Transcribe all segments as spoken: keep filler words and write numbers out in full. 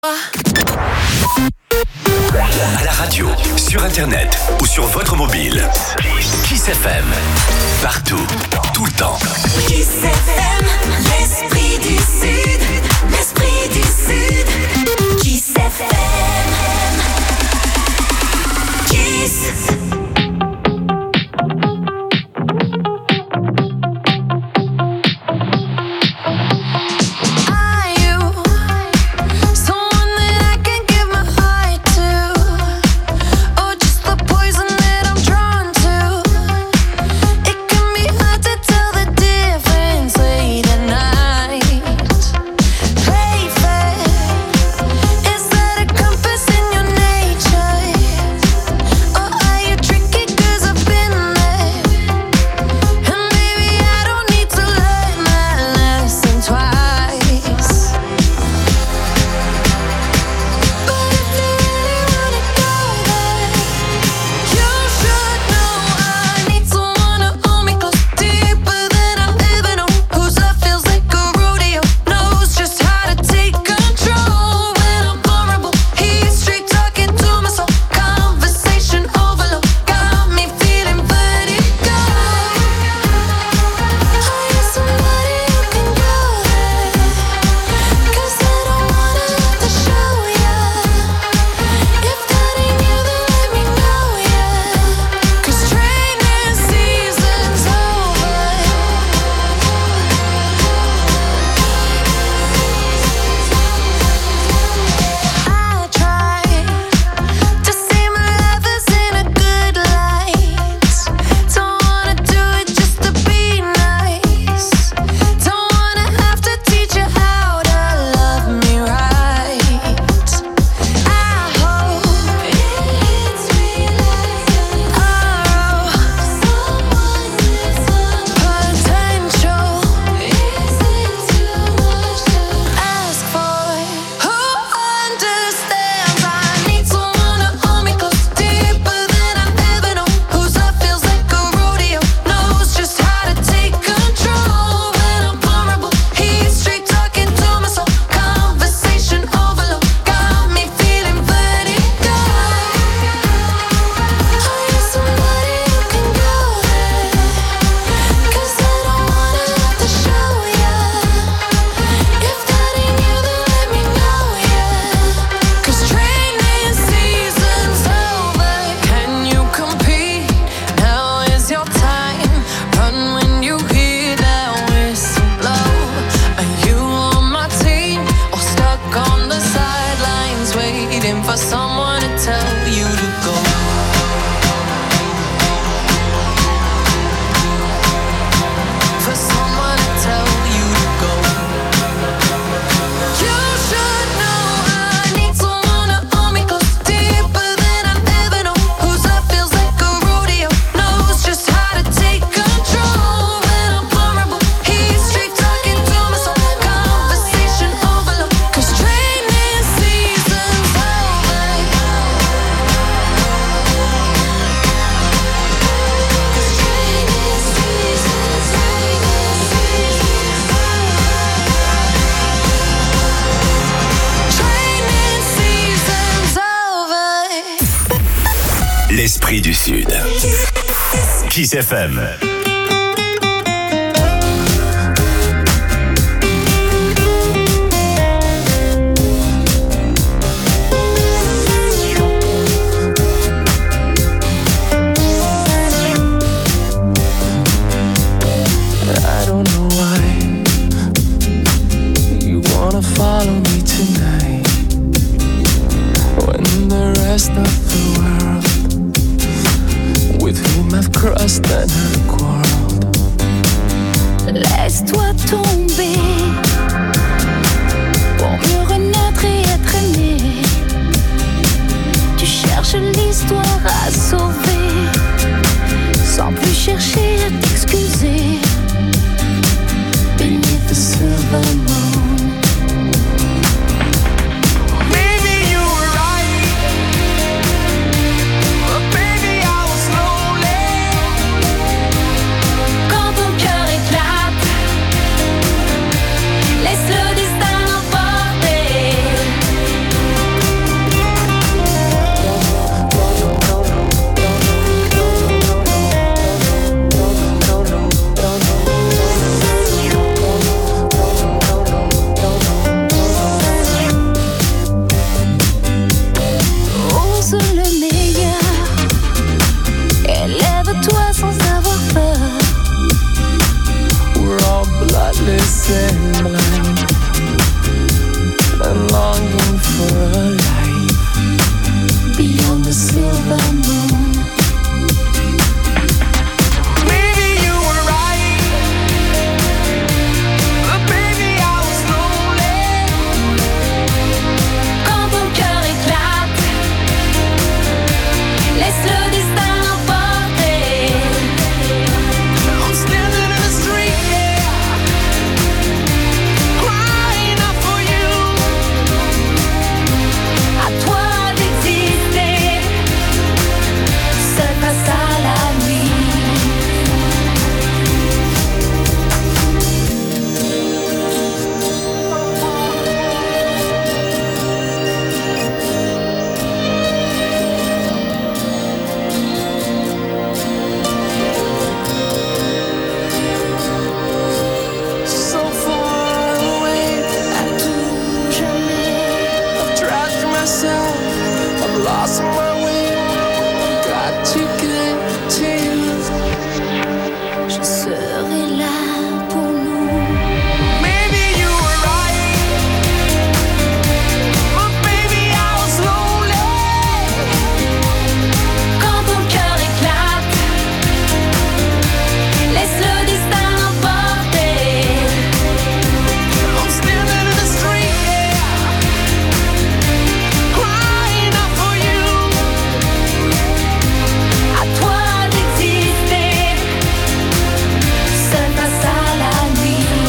À la radio, sur internet ou sur votre mobile. Kiss F M. Partout, tout le temps. Kiss F M, l'esprit du Sud. L'esprit du Sud. Kiss F M. Kiss. L'esprit du Sud. Kiss F M. Follow me tonight when the rest of the world with whom I've crossed and heard myself. I've lost my way. I've got to get to you. Je serai là pour nous. Maybe you were right, but baby I was lonely. Quand ton cœur éclate, laisse le destin l'emporter. I'm standing in the street, yeah, crying out for you. À toi d'exister, seul face à la nuit.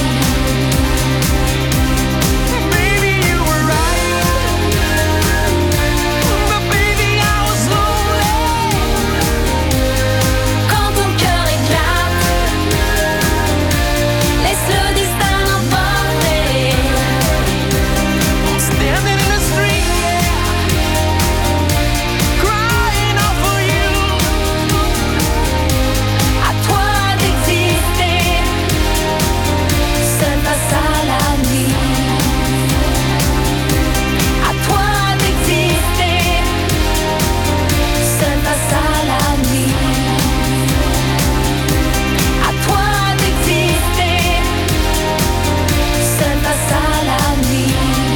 Maybe you were right, but baby I was lonely. Quand ton cœur éclate, laisse le destin l'emporter. I'm standing in the street, yeah, crying out for you. À toi d'exister, seul face à la nuit. À toi d'exister, seul face à la nuit. À toi d'exister, seul face à la nuit.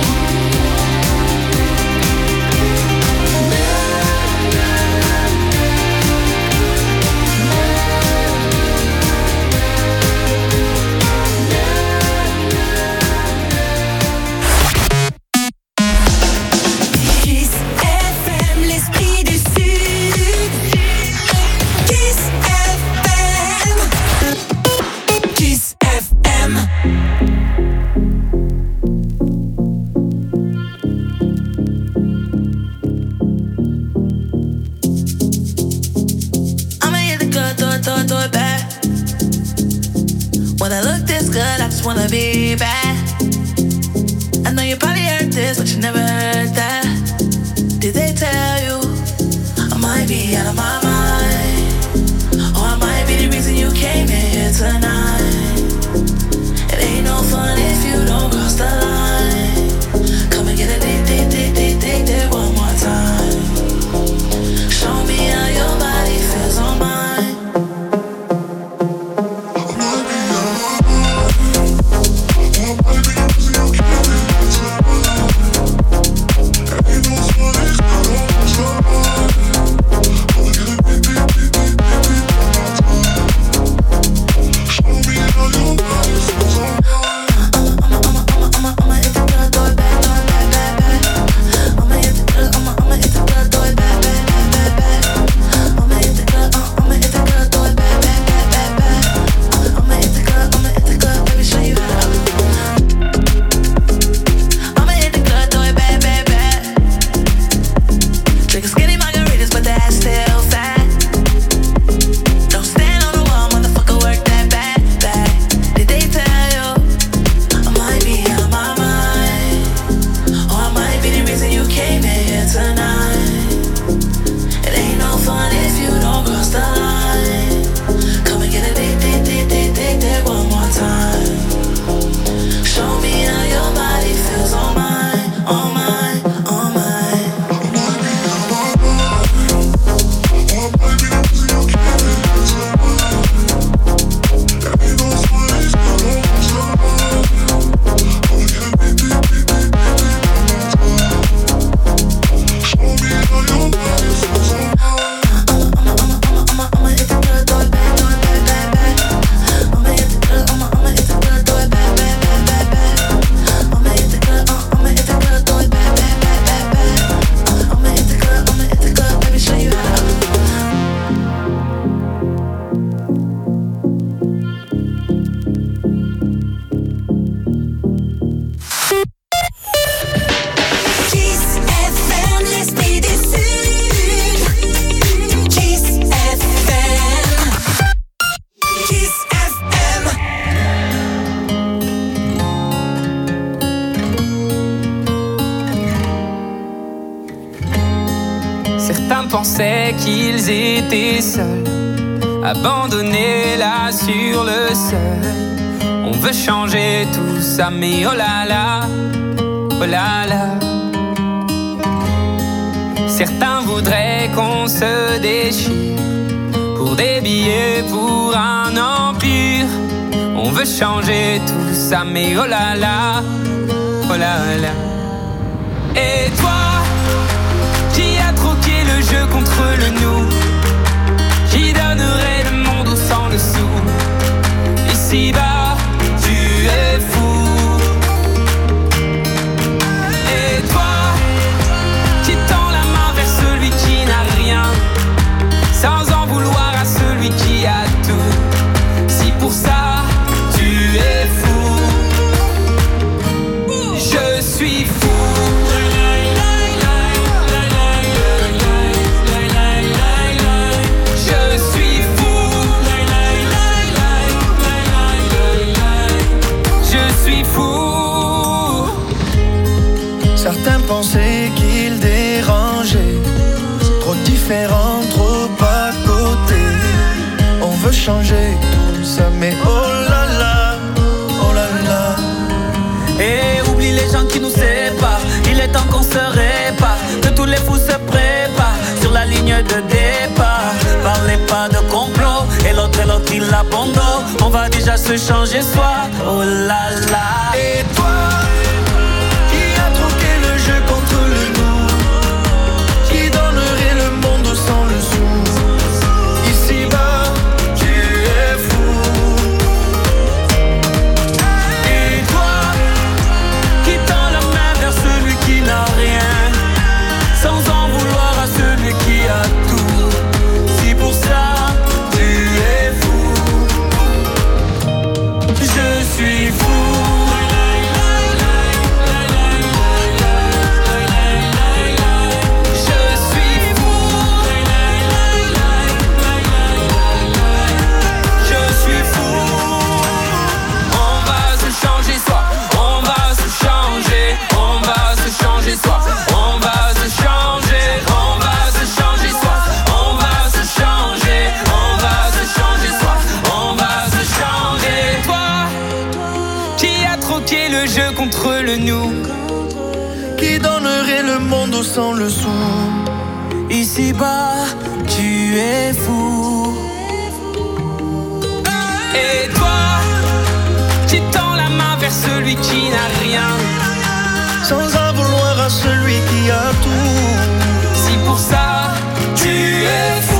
Kiss F M, l'esprit du Sud. Kiss F M. Kiss F M. I'ma hit the club, throw it, throw it, throw it back. When I look this good, I just wanna be bad. I know you probably heard this, but you never heard that. Did they tell you I might be out of my mind? Or I might be the reason you came in here tonight. It ain't no fun if you don't cross the line. Come and get a date, date, date, date, date, date one more time. Show me how your body feels on mine. pensaient qu'ils étaient seuls, abandonnés là sur le seuil. On veut changer tout ça, mais oh là là, oh là là. déchire. Pour des billets, pour un empire. On veut changer tout ça, mais oh là là, oh là là. Et toi, qui a troqué le jeu contre le nous, qui donnerait le monde au sang dessous. Ici-bas, tu es fou. Et toi, qui tend la main vers celui qui n'a rien, sans en vouloir à celui qui a tout. Si pour ça, tu es fou, je suis fou. Certains pensaient qu'il dérangeait, trop différent, trop à côté. On veut changer tout ça, mais oh là là, oh là là. Et oublie les gens qui nous séparent, il est temps qu'on se répare, que tous les fous se préparent sur la ligne de départ. Parlez pas de complot, et l'autre et l'autre il abandonne. On va déjà se changer soi, oh là là. Et toi, contre le nous, qui donnerait le monde sans le sou. Ici-bas, tu es fou. Et toi, qui tend la main vers celui qui n'a rien, sans en vouloir à celui qui a tout. Si pour ça, tu es fou, je suis fou. Contre le nous, qui donnerait le monde sans le sou. Ici-bas, tu es fou. Et toi, qui tend la main vers celui qui n'a rien, sans en vouloir à celui qui a tout. Si pour ça, tu es fou,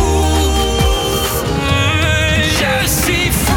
je suis fou.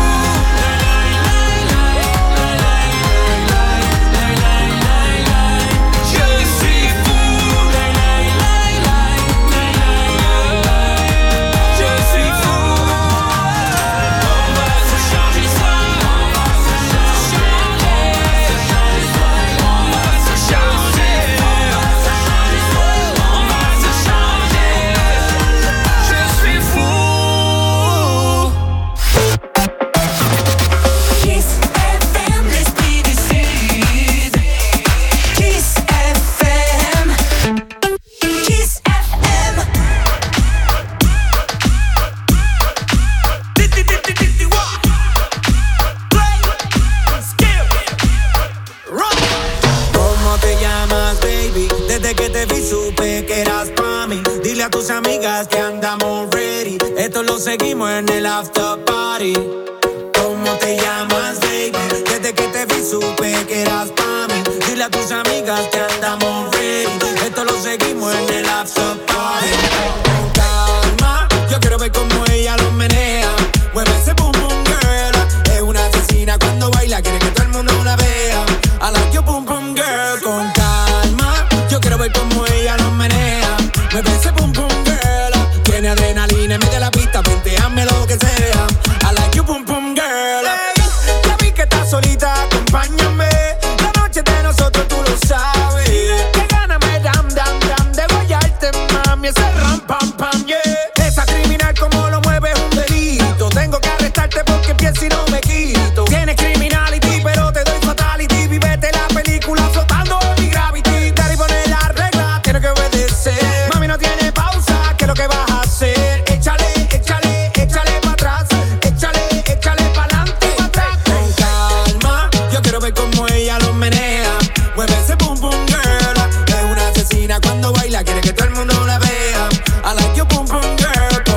Seguimos en el after party. ¿Cómo te llamas, baby? Desde que te vi supe que eras pa' mí. Dile a tus amigas que andamos ready. Esto lo seguimos en el after party. Con calma, yo quiero ver cómo ella lo menea. Mueve ese boom boom girl. Es una asesina cuando baila, quiere que todo el mundo la vea. I like your boom boom girl. Con calma, yo quiero ver cómo ella lo menea. Mueve ese boom boom girl. Tiene adrenalina en medio de la pista, ponteame lo que sea. I like you, pum pum girl. Hey, ya vi que estás solita, acompáñame. La noche de nosotros tú lo sabes. Que gana me dam dam dam de guayarte, mami. Ese ram pam pam yeah. Esa criminal como lo mueve es un delito. Tengo que arrestarte porque pienso y no me quito. Tienes criminality pero te doy fatality. Vivete la película flotando en mi gravity. Daddy pone la regla, tiene que obedecer. Mami no tiene pausa, ¿qué es lo que vas a hacer? Échale, échale, échale pa' atrás. Échale, échale pa'lante y pa' atrás. Con calma, yo quiero ver cómo ella lo menea. Mueve ese boom boom girl. Es una asesina cuando baila, quiere que todo el mundo la vea. I like your boom boom girl.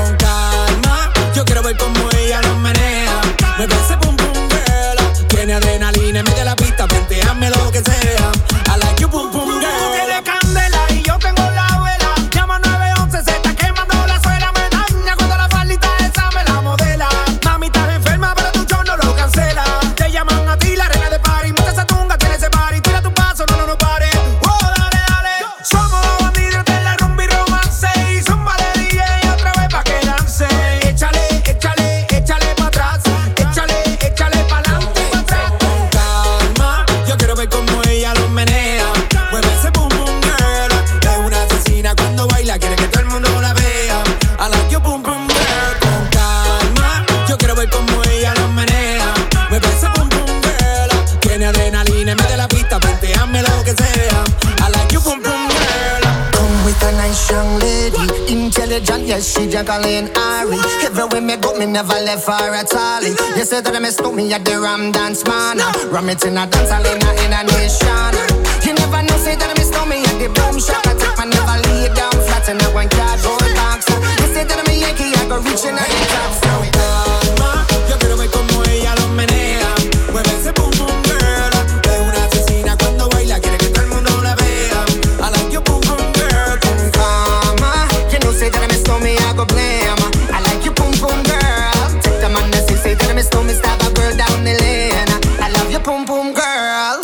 diligent, yes, she Jacqueline Ari. Everywhere me go, me never left her at all. You say that I miss me at the Ram Dance Man. Ram it in a dance hall in a, in a nation. You never know, say that I miss me at the Boom Shop. I take my never lay down flat in a one cardboard box. You say that I'm a Yankee, I go reaching out the top. So it calma, yo quiero ver como ella lo menea. Mueve ese boom boom girl. Es una asesina cuando baila, quiere que todo el mundo la vea. I like your boom boom girl. Con calma, you know say that I miss me, I go blame. I like your boom boom girl. Take the man that say, say that I miss me, stab a girl down the lane. I love your boom boom girl.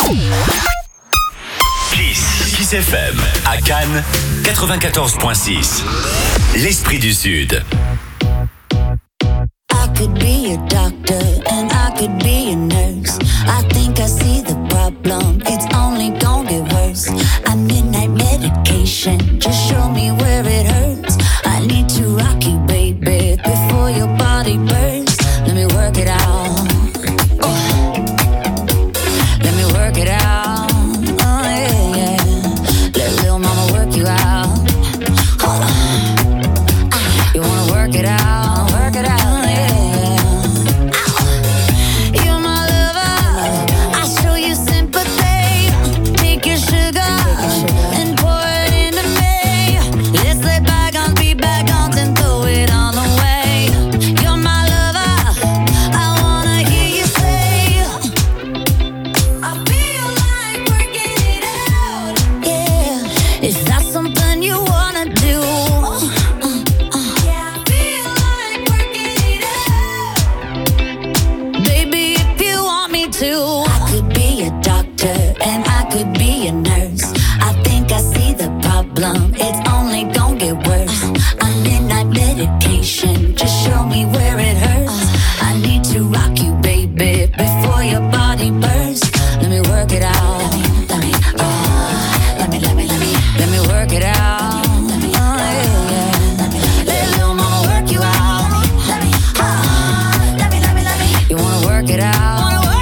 Kiss, Kiss F M, à Cannes, quatre-vingt-quatorze virgule six. L'Esprit du Sud. I could be a doctor and I could be a nurse. I think I see the problem, it's only gonna get worse. I midnight medication, just show me where it hurts. I need to rock you, baby, before your body bursts. Let me work it out. Oh. Let me work it out. Oh yeah, yeah. Let little mama work you out. Hold on. Ah, you wanna work it out? Work it out. It's only gonna get worse. I'm midnight medication, just show me where it hurts. I need to rock you, baby, before your body bursts. Let me work it out. Let me, let me, oh, let me, let me, let me, let me work it out. Let me, oh, yeah, yeah. Let me, let little mama work you out. Let me, oh, let me, let me, let me. You wanna work it out?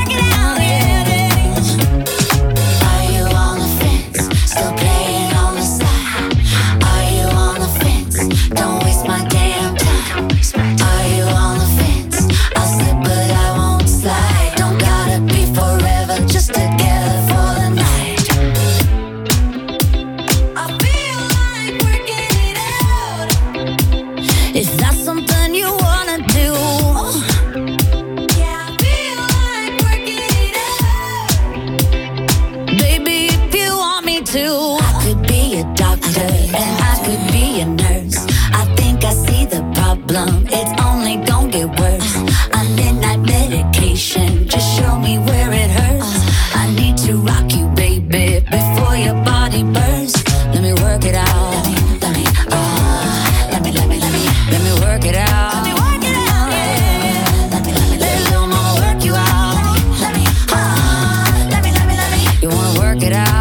It's only gonna get worse. I'm midnight medication, just show me where it hurts. I need to rock you, baby, before your body bursts. Let me work it out. Let me, let me, oh, let me, let me, let me, let me work it out. Let me work it out, yeah. Let me, let me, let little mama work you out. Let me, oh, let me, let me, let me. You wanna work it out?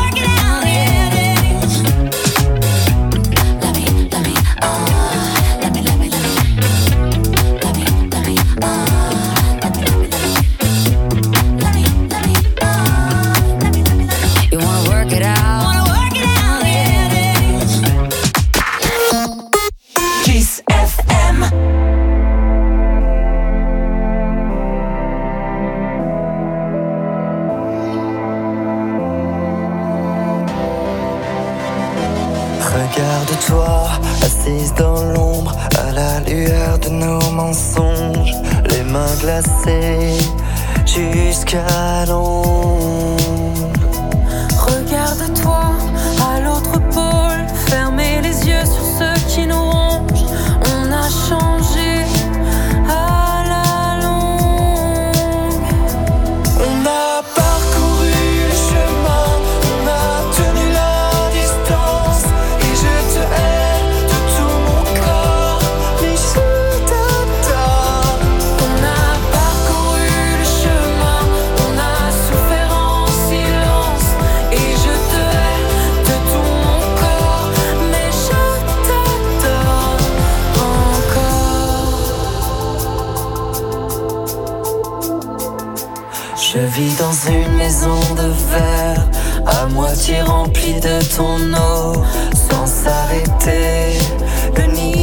Regarde-toi, assise dans l'ombre, à la lueur de nos mensonges, les mains glacées jusqu'à l'ombre. Regarde-toi, à l'autre pôle, fermez les yeux sur ceux qui nous rongent. On a changé à la longue. On a parcouru le chemin, on a tenu la distance. Et je te hais de tout mon corps, mais je t'adore. On a parcouru le chemin, on a souffert en silence. Et je te hais de tout mon corps, mais je t'adore encore. Je vis dans une maison de verre, à moitié remplie de ton eau, sans s'arrêter. Le nid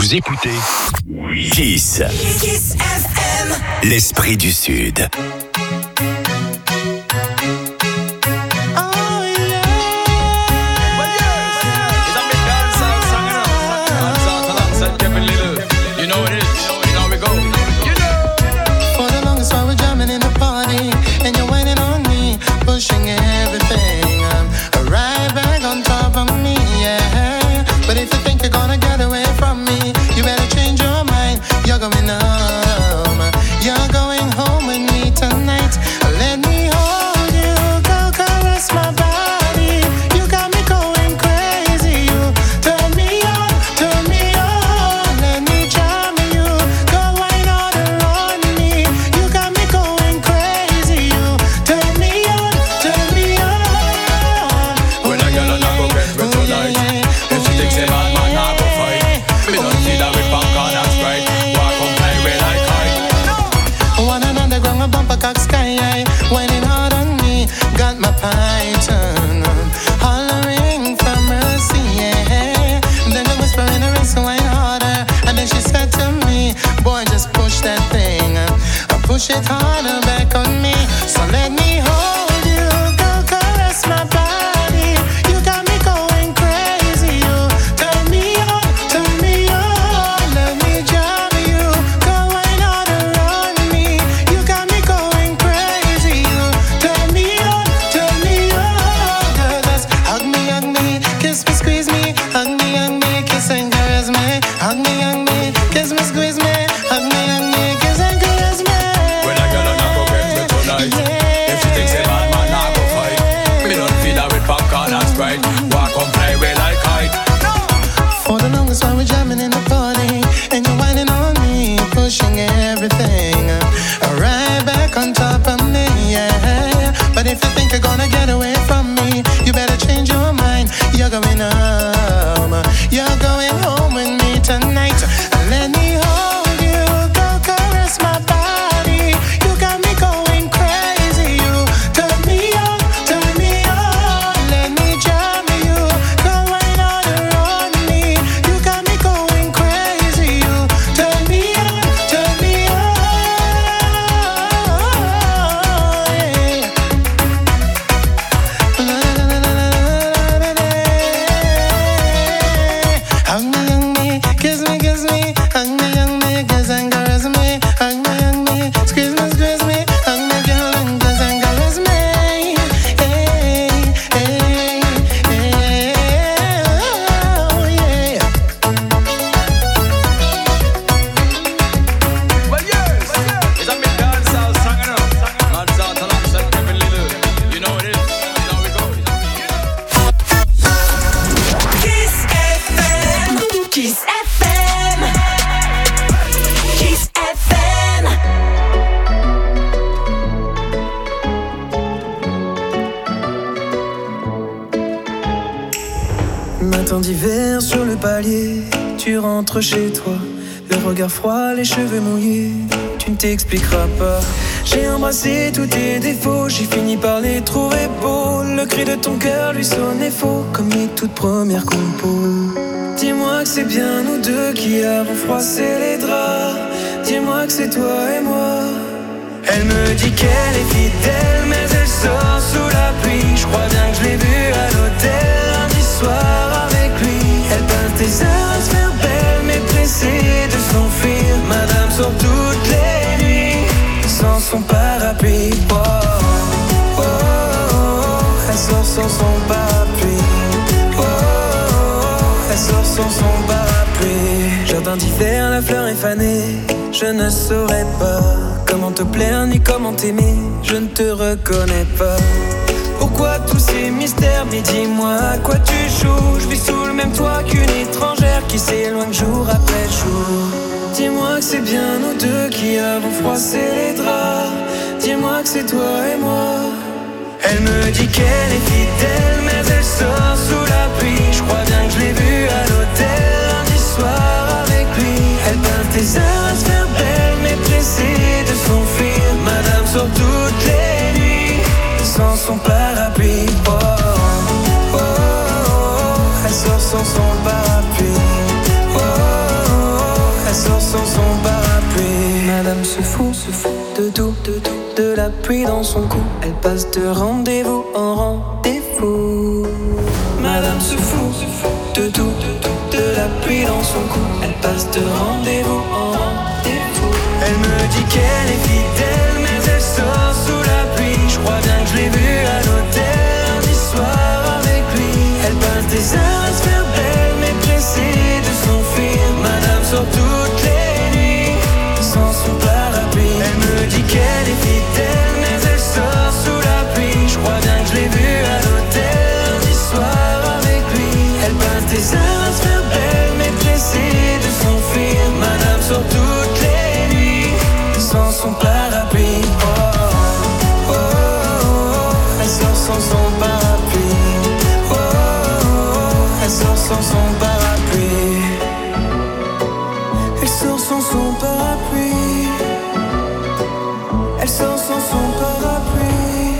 Vous écoutez Kiss. Kiss F M. L'esprit du Sud. Push it harder back on me, so let me hold you, go caress my body. You got me going crazy, you turn me on, turn me on. Let me jam you, go wine all around me. You got me going crazy, you turn me on, turn me on. Girl, just hug me, hug me, kiss me, squeeze me, hug me, hug me, kiss and caress me, hug me, hug me, kiss me, squeeze me, hug me, hug me, kiss and caress me. If she thinks a bad man, I go fight. Me don't feed her with popcorn and Sprite. Walk on play with like kite. For the longest while we're jamming in the party, and you're whining on me, pushing everything right back on top of me, yeah. But if you think you're gonna get away from me, you better change your mind. You're going home, you're going home with me tonight. Let me hold you, go caress my body. You got me going crazy, you turn me on, turn me on. Let me jam you, go right all around me. You got me going crazy, you turn me on, turn me on. Yeah. Hug me, hug me, kiss me, kiss me, hug me, hug me, kiss and caress me, hug me, hug me, squeeze me, squeeze me, hug me, girl, and kiss and caress me. Hey, hey, hey, oh yeah. Well, yes, it's a big dancehall song, you know. Man's out alongside Kevin Little. You know what it is. Now we go. Kiss F M. Kiss F M. Kiss F M. Matin d'hiver sur le palier, tu rentres chez toi, le regard froid, les cheveux mouillés, tu ne t'expliqueras pas. J'ai embrassé tous tes défauts, j'ai fini par les trouver beaux. Le cri de ton cœur lui sonnait faux, comme les toutes premières compos. Dis-moi que c'est bien nous deux qui avons froissé les draps. Dis-moi que c'est toi et moi. Elle me dit qu'elle est fidèle, mais elle sort sous la pluie. Je crois bien que je l'ai vue à l'hôtel lundi soir avec lui. Elle passe des heures à se faire belle, mais pressée de s'enfuir. Madame sort toutes les nuits sans son parapluie. Oh, oh, oh, elle sort sans son parapluie. Oh, elle sort sans son parapluie. Jardin d'hiver, la fleur est fanée. Je ne saurais pas comment te plaire ni comment t'aimer. Je ne te reconnais pas. Pourquoi tous ces mystères? Mais dis-moi à quoi tu joues. Je vis sous le même toit qu'une étrangère qui s'éloigne jour après jour. Dis-moi que c'est bien nous deux qui avons froissé les draps. Dis-moi que c'est toi et moi. Elle me dit qu'elle est fidèle, mais elle sort sous la pluie. Je crois bien que je l'ai vue à l'hôtel lundi soir avec lui. Elle passe des heures à se faire belle, mais pressée de s'enfuir. Madame sort toutes les nuits sans son parapluie. Oh, oh, oh, elle sort sans son parapluie. Oh, oh, sans son parapluie. Madame se fout, se fout de tout, de tout, de la pluie dans son cou. Elle passe de rendez-vous en rendez-vous. Madame se fout, se fout de tout, de tout, de la pluie dans son cou. Elle passe de rendez-vous en rendez-vous. Elle me dit qu'elle est fidèle, mais elle sort sous la pluie. Je crois bien que je l'ai vue à l'hôtel lundi soir avec lui. Elle passe des heures à se faire belle, mais pressée de s'enfuir. Madame sort toutes les nuits sans son parapluie. Elle me dit qu'elle est fidèle, mais elle sort sous la pluie. Je crois bien que je l'ai vue à l'hôtel lundi soir avec lui. Elle passe des heures à se faire belle, mais pressée de s'enfuir. Madame sort toutes les nuits sans son parapluie. Oh, oh, oh, oh. Elle sort sans son parapluie. Oh, oh, oh. Elle sort sans son parapluie. Elle sort sans son parapluie. Elle sort sans son parapluie.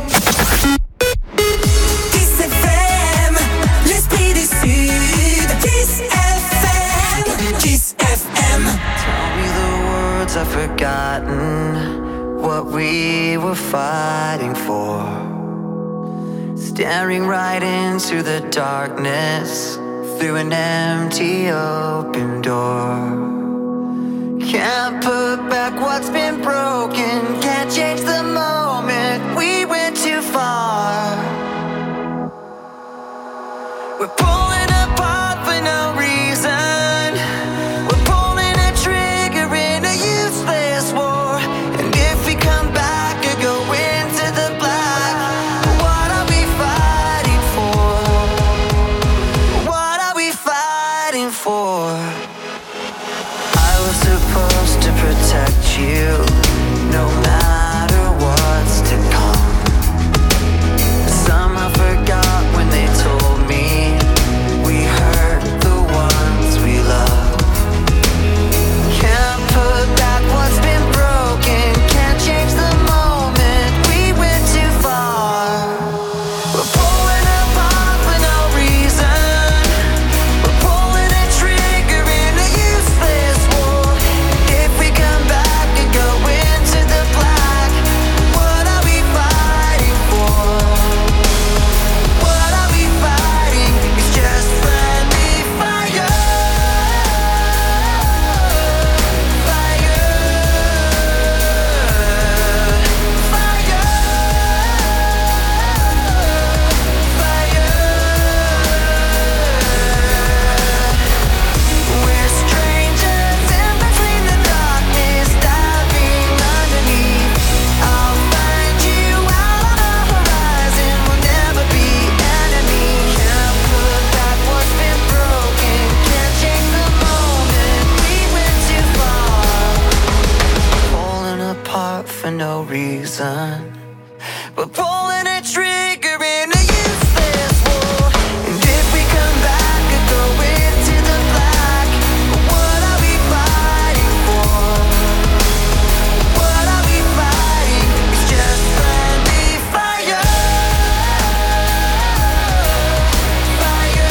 Kiss F M, l'esprit du Sud. Kiss F M, Kiss F M. Tell me the words I've forgotten, what we were fighting for. Staring right into the darkness through an empty open door. Can't put back what's been broken, can't change the moment we went too far. We're pulling apart for no reason. We're pulling a trigger in a useless war. And if we come back or go into the black, what are we fighting for? What are we fighting for? I was supposed to protect you, no matter what's to come. Somehow forgot when they told me we hurt the ones we love. Can't put back what's been broken, can't change the moment we went too far. We're pulling apart for no reason. We're pulling a trigger in a useless war. If we come back and go into the black, what are we fighting for? What are we fighting? It's just friendly fire. Fire. Fire. Fire. We're strangers in between the darkness, diving underneath. I'll find you out on the horizon. We'll never be enemies. Can't put back what's been broken, can't change the moment we went too far. Falling apart for no reason. We're pulling a trigger in a useless war. And if we come back and go into the black, what are we fighting for? What are we fighting? It's just friendly fire. Fire.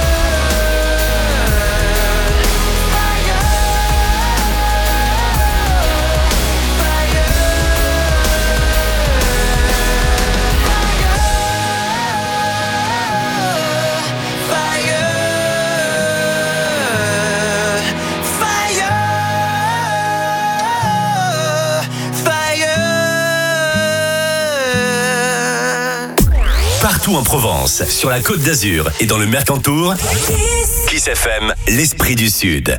Partout en Provence, sur la Côte d'Azur et dans le Mercantour, Kiss F M, l'esprit du Sud.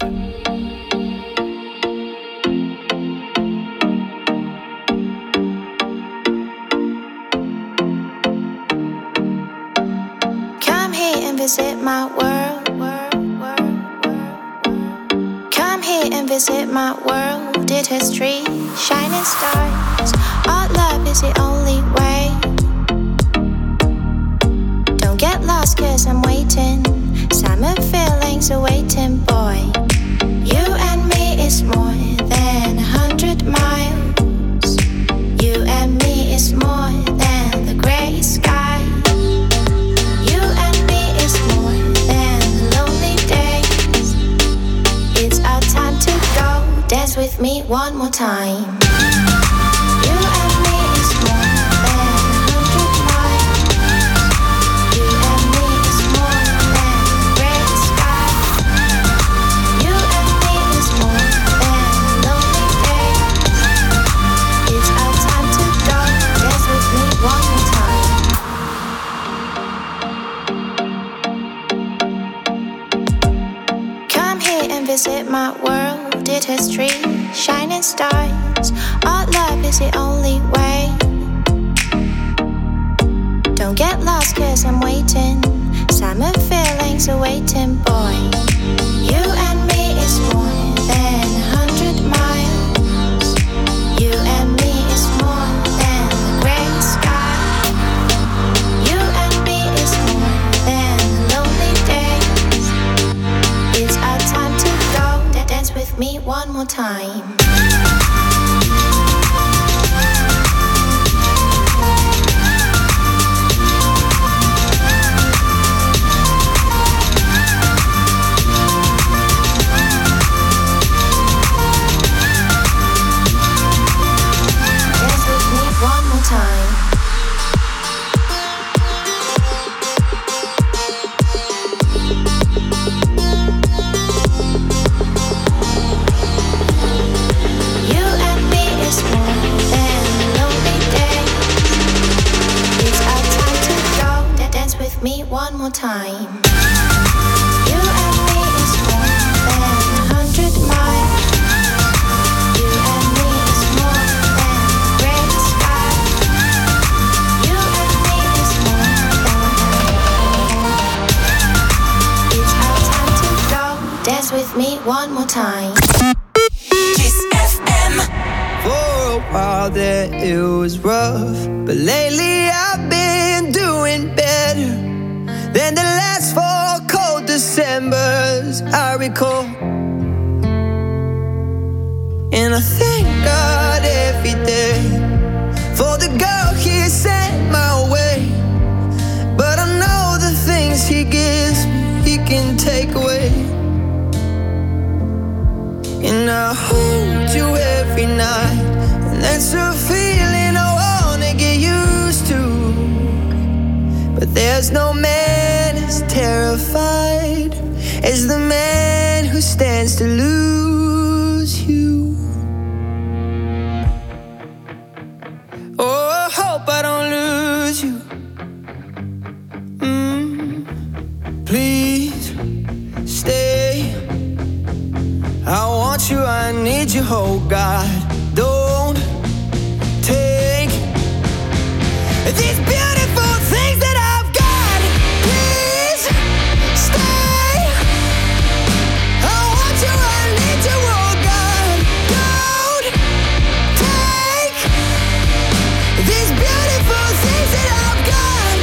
Come here and visit my world. Come here and visit my world. It has trees, shining stars. Our love is the only way. Don't get lost cause I'm waiting. Summer feelings are waiting, boy. You and me is more than a hundred miles. You and me is more than the gray sky. You and me is more than the lonely days. It's our time to go. dance with me one more time. You and me is more than a hundred miles. You and me is more than gray sky. You and me is more than lonely days. It's our time to go. Dance with me one more time. Come here and visit my world. Did history, shining stars. Our love is the only way. Don't get lost cause I'm waiting. Summer feelings are waiting, boy. You and me is more than a hundred miles. You and me is more than the gray sky. You and me is more than lonely days. It's our time to go. Dance with me one more time. Dance with me one more time. You and me is more than a lonely day. It's our time to go. Dance with me one more time. You and me is more than a hundred miles. You and me is more than gray sky. You and me is more than. It's our time to go. Dance with me one more time. Kiss F M. For a while there it was rough, but lately I've been doing better than the last four cold Decembers I recall. And I thank God every day for the girl He sent my way. But I know the things He gives me, He can take away. And I hold you every night, and that's a feeling I wanna get used to. But there's no man as terrified as the man who stands to lose you. Oh, I hope I don't lose you. Mm, please stay. I want you, I need you, oh God. Don't take these beautiful things that I've got. Please stay. I want you, I need you, oh God. Don't take these beautiful things that I've got.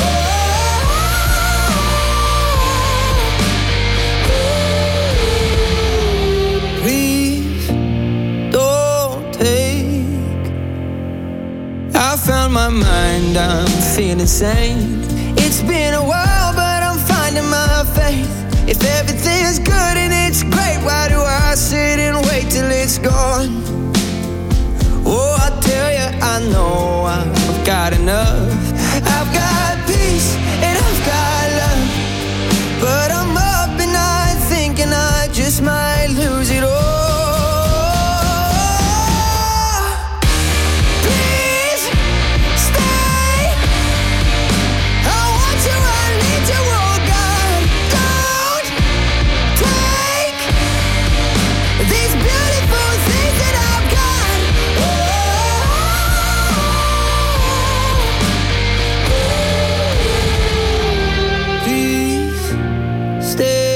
Please don't take. I found my mind, I'm feeling sane. It's been a while, but I'm finding my faith. If everything's good and it's great, why do I sit and wait till it's gone? Oh, I tell you, I know I've got enough. I've got peace and I've got love, but I'm up at night thinking I just might lose it all. Please stay. I want you, I need you, oh God. Don't take these beautiful things that I've got. Please stay.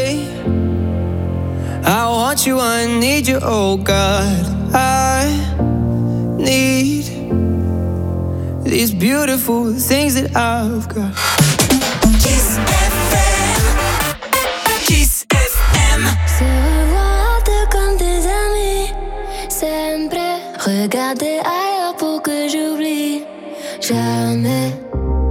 I want you, I need you, oh God. I need these beautiful things that I've got. Kiss F M. Kiss F M. Se revoir comme des amis, sempre regarder ailleurs pour que j'oublie. Jamais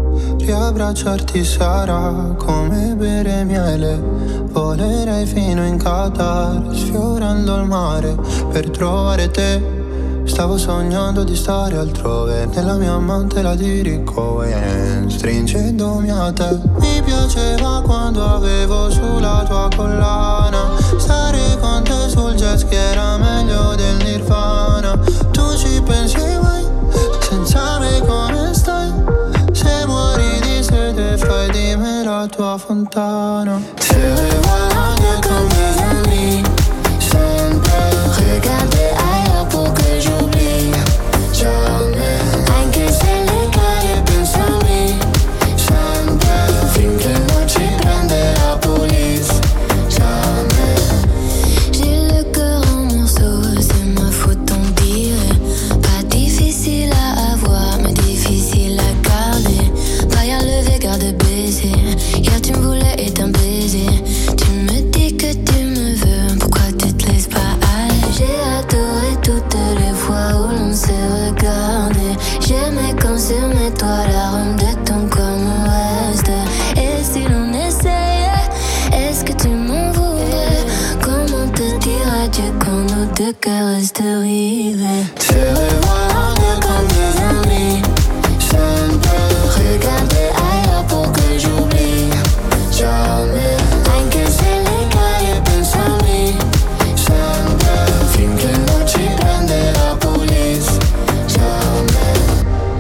Riabbracciarti sarà come bere miele. Volerei fino in Qatar, sfiorando il mare per trovare te. Stavo sognando di stare altrove, nella mia amante di Ricohen, stringendomi a te. Mi piaceva quando avevo sulla tua collana, stare con te sul jet ski era meglio del Nirvana. Tu ci pensi mai, senza me come stai? Se muori di sete fai di me la tua fontana. Se voglio come ami, sempre regarder ailleurs pour que j'oublie. Jamais, anche se le cade pensami, sempre finché non ci prende la police. Jamais. J'ai le cœur en morceaux, c'est ma faute t'en dire. Pas difficile à avoir, mais difficile à garder. Paille à lever, garde baiser. Hier tu me voulais et t'un baiser. Tu me dis que tu me veux, pourquoi tu te laisses pas aller? J'ai adoré toutes les fois où l'on s'est regardé. J'aimais quand sur mes toits l'arôme de ton corps me reste. Et si l'on essayait, est-ce que tu m'en voudrais? Comment te dire adieu quand nos deux cœurs restent rivés? Se revoilà comme des amis, sempre Regarder ailleurs pour que j'oublie. jamais, Anche se le cade pensami, sempre finché non ci prende la police. Jamais,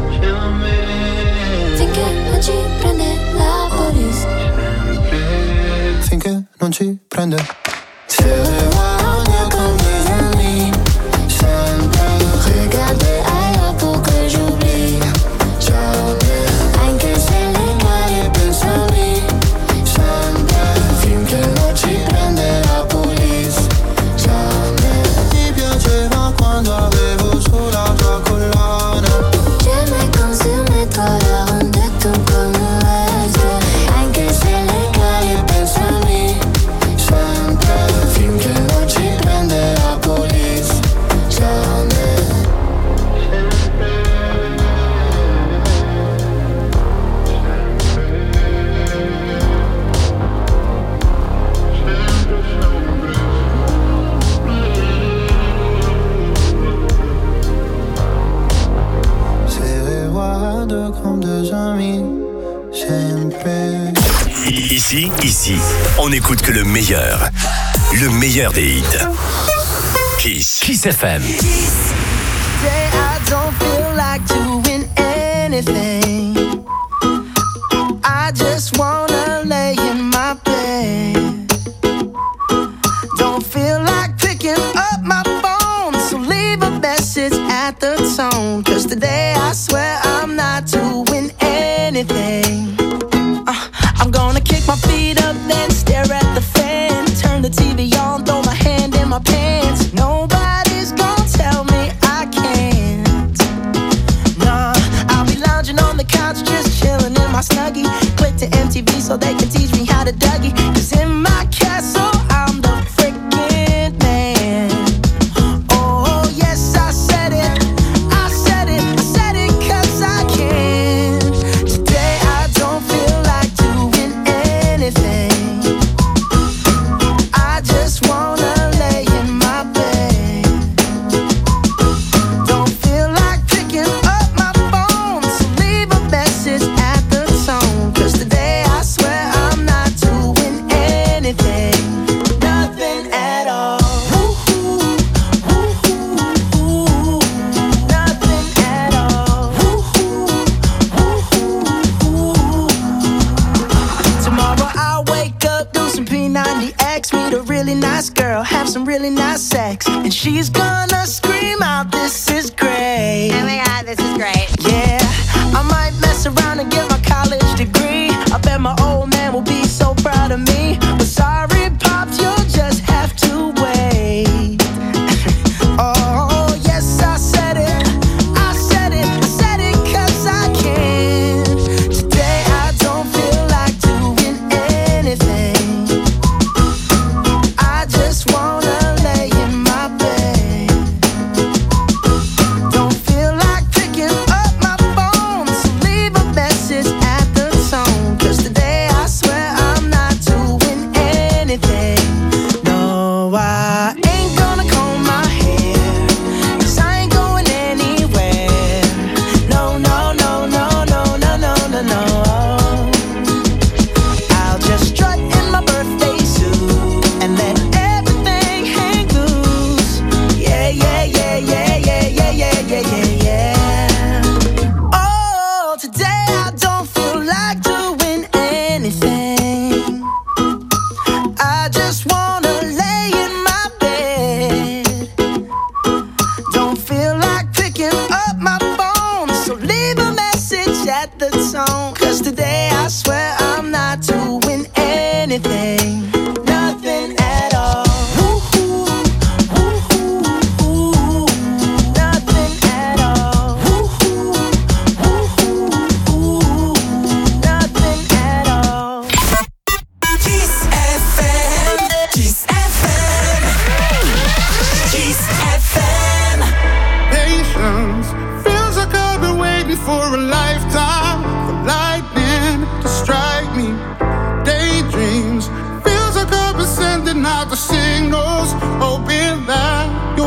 jamais, finché non ci prende la police. finché non ci prende. Se revoilà comme des amis, sempre Regarder ailleurs pour que j'oublie. jamais, Anche se le cade pensami, sempre finché non ci prende la police. Jamais. Ti piaceva quando avevo sulla tua collana, J'aimais quand sur mes toits l'arôme de ton corps me reste. Anche se le cade pensami, sempre finché non ci prende la police. Jamais. Se revoilà comme des amis, sempre. Ici, ici, on n'écoute que le meilleur. Le meilleur des hits. Kiss. Kiss F M. Today I don't feel like doing anything. I just wanna lay in my bed. Don't feel like picking up my phone, so leave a message at the tone. Cause today I swear I'm not doing anything. Uh, I'm gonna kick my feet up, then stare at the fan. Turn the T V on, throw my hand in my pants. Nobody's gonna tell me I can't. Nah, I'll be lounging on the couch, just chilling in my Snuggie. Click to M T V so they can teach me how to Dougie. Cause in my castle, I'm the freaking man. Oh, yes, I said it. I said it. I said it cause I can. Today I don't feel like doing anything. I just wanna lay in my bed. Don't feel like picking up my phone, so leave a message at the tone. Cause today I swear I'm not doing anything. Nothing at all. Woo-hoo, woo-hoo, woo-hoo. Nothing at all. Woo-hoo, woo-hoo, woo-hoo. Tomorrow I'll wake up, do some P ninety X, meet a really nice girl, have some really nice sex, and she's gonna scream out, "This is great." Oh my god, this is great. Yeah, I might mess around and get my college degree. I bet my old man will be so proud of me. But sorry, Pops, you'll just have to wait. Oh, yes, I said it. I said it. I said it cause I can. Today I don't feel like doing anything. I just wanna lay in my bed. Don't feel like picking up my phone, so leave a message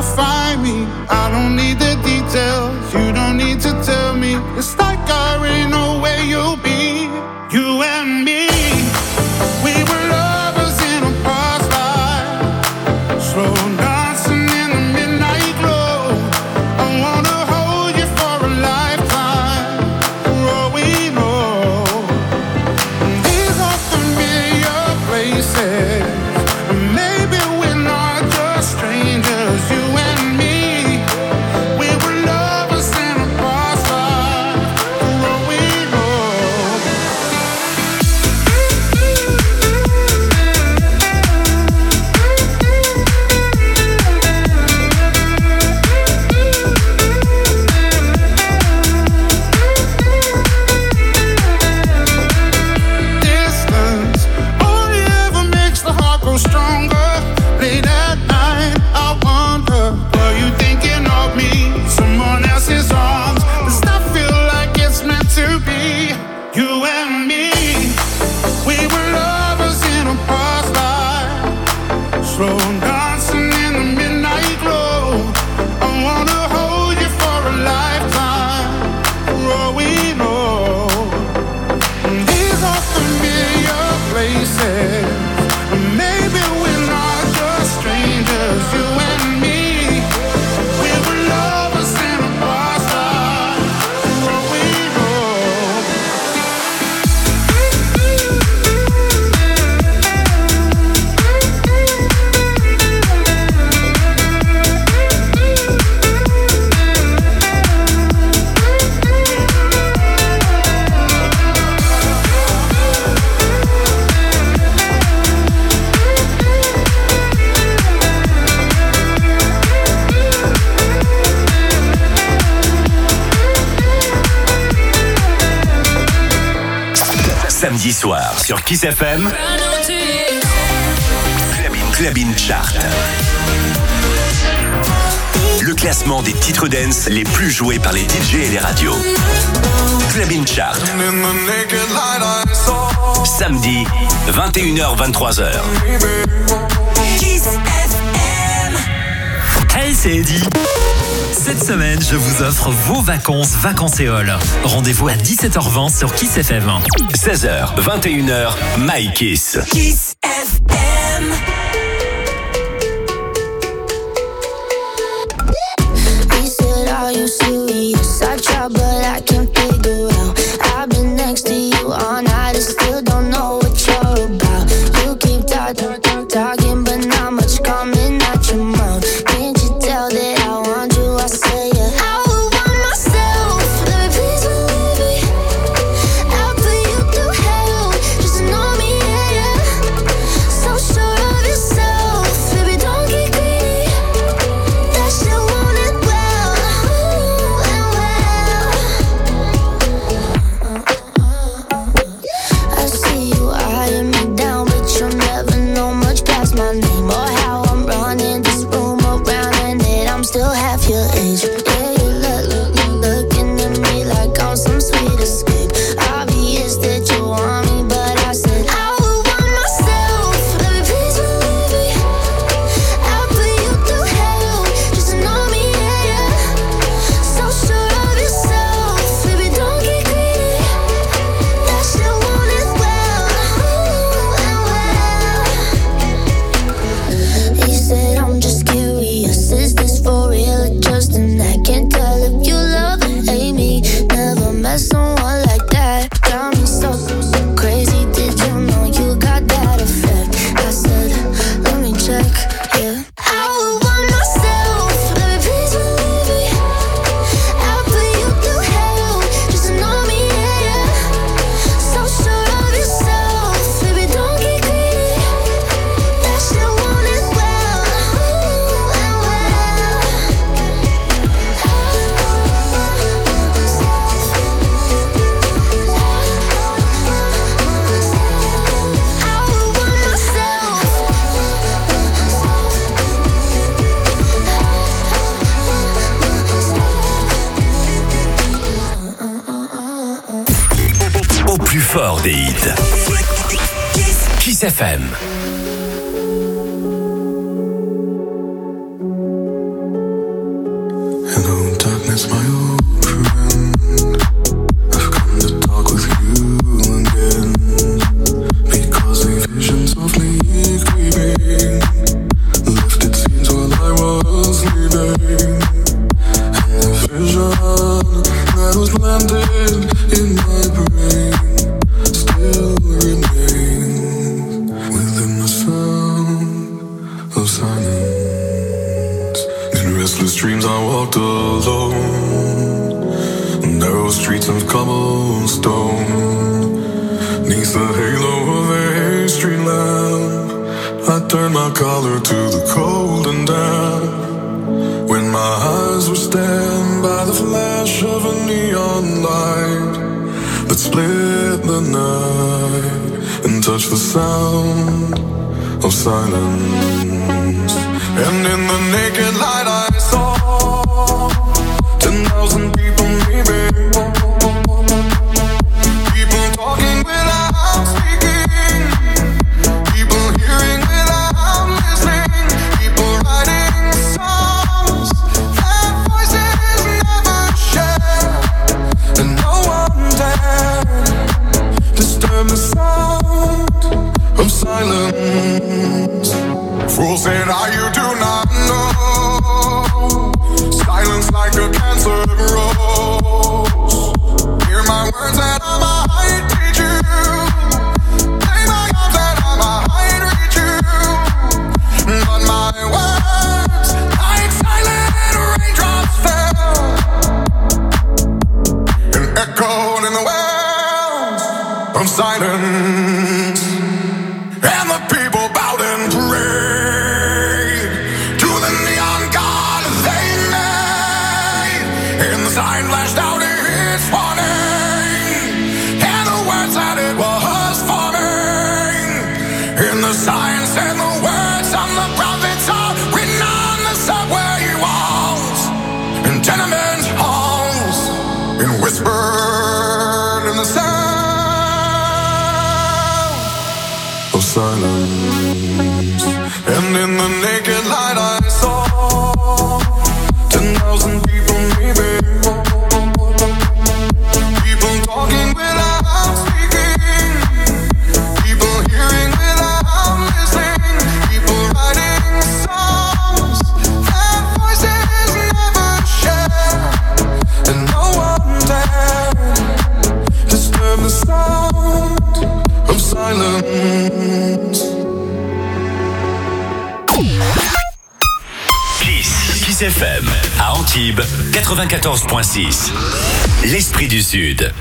find me. I don't need the details, you don't need to tell me. It's like I already know where you'll be. You and me, we were lovers in a past life, slow dancing in the midnight glow. I wanna hold you for a lifetime, for all we know. These are familiar places, maybe we're not just strangers. You and me, we were lovers in a past life, for all we know. Distance only ever makes the heart grow stronger. Late at night, I wonder, are you thinking of me? Someone else's arms. Does that feel like it's meant to be? You and me, we were lovers in a past life, slow dancing in the midnight glow. I wanna hold you for a lifetime, for all we know. These are familiar places, maybe we're not just strangers. You and me, we were lovers in a past life, for all we know. Samedi soir sur Kiss F M, Clubbing, Clubbing Chart. Le classement des titres dance les plus joués par les D J et les radios. Clubbing Chart. Samedi, vingt et une heures vingt-trois heures. Kiss F M. Hey, c'est Eddie. Cette semaine, je vous offre vos vacances Vacancéole. Rendez-vous à dix-sept heures vingt sur Kiss F M. seize heures, vingt et une heures, My Kiss. Kiss F M. He said, are you serious? I tried, but I can't figure out. I've been next to you all night and still don't know what you're about. You keep talking, talking, but not much coming out your mouth. Can't you tell that I want you? I say it. I would want myself. Let me please believe me. I'll put you through hell. Just know me, yeah, yeah. So sure of yourself. Baby, don't get greedy. That shit want it well. Ooh, and well. I see you eyeing me down, but you'll never know much past my name or how I'm running this room around, and that I'm still half your age. Yeah, you look, look, look, looking at me like I'm some sweet escape. Obvious that you want me, but I said I would want myself. Let me please believe me. I'll put you through hell. Just to know me, yeah, yeah. So sure of yourself. Baby, don't get greedy. That shit want it well. Ooh, and well. He said, I'm just curious. Is this for real or just an act? Can't tell if you love or hate me. Never met someone like that. Got me so crazy. Did you know you got that effect? I said, let me check. Yeah. I would want myself. Let me please believe me. I'll put you through hell. Just to know me, yeah, yeah. So sure of yourself. Baby, don't get greedy. That shit want it well. Ooh, and well. I would want myself. Au plus fort des hits. Kiss F M. quatre-vingt-quatorze point six. L'Esprit du Sud.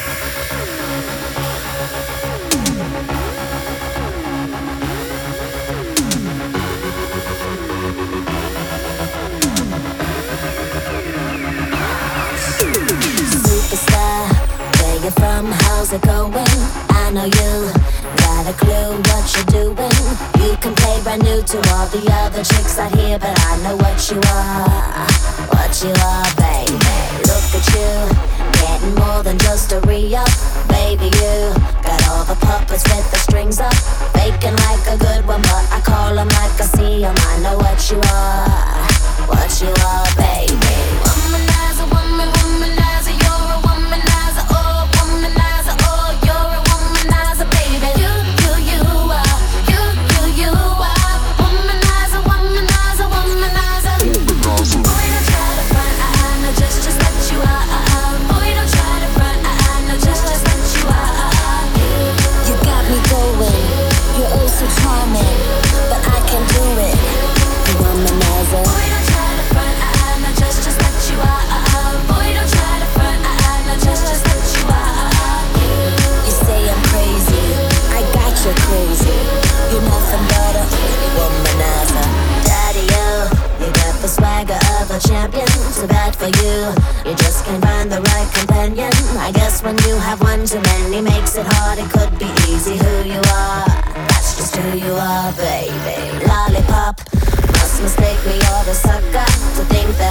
Superstar, where you from? How's it going? I know you got a clue what you're doing. You can play brand new to all the other chicks out here, but I know what you are. What you are, baby. Look at you, getting more than just a re-up. Baby, you got all the puppets with the strings up, faking like a good one, but I call them like I see them. I know what you are, what you are, baby. Womanizer, woman, womanizer, you're a womanizer, oh, womanizer, oh, you're a womanizer, baby. You, you, you are, you, you, you are, womanizer, womanizer, womanizer. Boy, don't try to front, I, I know just, just what you are. Boy, don't try to front, I, I know just, just what you are. You got me going, you're oh so charming, but I can do it. You womanizer. Boy, don't try to front, I, I know just, just what you are. Boy, don't try to front, I, I know just, just what you are. You say I'm crazy, I got you crazy. You're nothing but a womanizer. Daddy, you, you got the swagger of a champion. Too bad for you, you just can't find the right companion. I guess when you have one too many makes it hard. It could be easy who you are. That's just who you are, baby. Lollipop, must mistake me or the sucker to think that